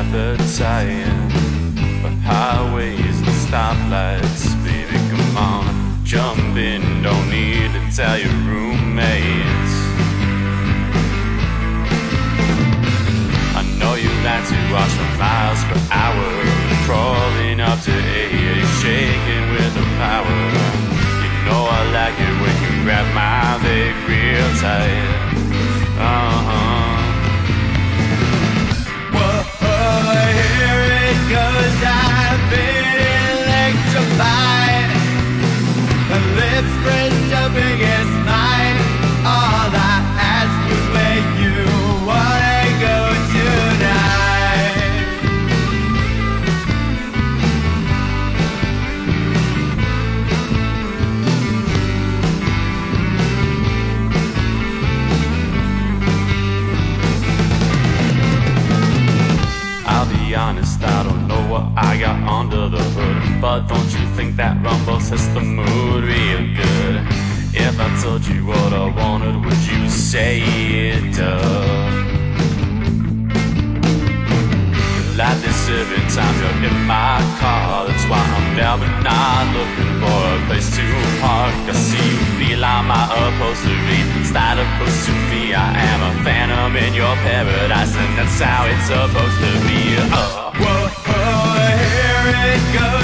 appetite for highways and stoplights. Baby, come on, jump in, don't need to tell your roommates. I know you like to watch the miles per hour, crawling up to 80, shaking with the power. You know I like it when you grab my leg real tight. Whoa, here it goes, I've been electrified. Her lips pressed up against mine. All I ask is where you wanna go tonight. I'll be honest, I don't know what I got under the hood, but don't you think that rumble sets the mood real good? If I told you what I wanted, would you say it does? Like this every time you're in my car, that's why I'm never not looking for a place to park. I see you feel like my upholstery, style opposed to me. I am a phantom in your paradise, and that's how it's supposed to be. Whoa, here it goes.